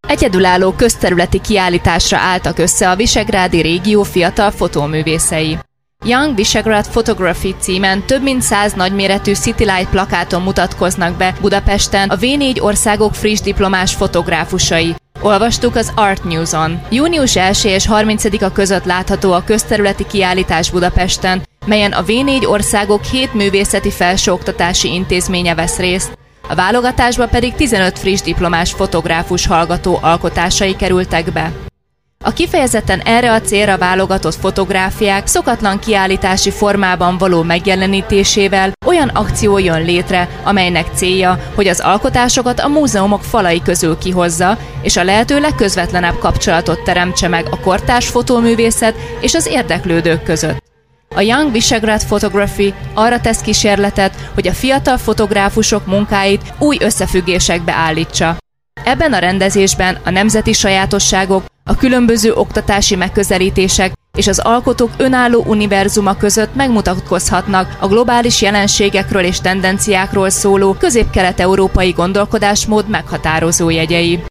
Egyedülálló közterületi kiállításra álltak össze a visegrádi régió fiatal fotóművészei. Young Visegrad Photography címen több mint 100 nagyméretű City Light plakáton mutatkoznak be Budapesten a V4 országok friss diplomás fotográfusai. Olvastuk az Art News-on. Június 1 és 30-a között látható a közterületi kiállítás Budapesten, melyen a V4 országok 7 művészeti felsőoktatási intézménye vesz részt. A válogatásba pedig 15 friss diplomás fotográfus hallgató alkotásai kerültek be. A kifejezetten erre a célra válogatott fotográfiák szokatlan kiállítási formában való megjelenítésével olyan akció jön létre, amelynek célja, hogy az alkotásokat a múzeumok falai közül kihozza, és a lehető legközvetlenebb kapcsolatot teremtse meg a kortárs fotóművészet és az érdeklődők között. A Young Visegrad Photography arra tesz kísérletet, hogy a fiatal fotográfusok munkáit új összefüggésekbe állítsa. Ebben a rendezésben a nemzeti sajátosságok, a különböző oktatási megközelítések és az alkotók önálló univerzuma között megmutatkozhatnak a globális jelenségekről és tendenciákról szóló közép-kelet-európai gondolkodásmód meghatározó jegyei.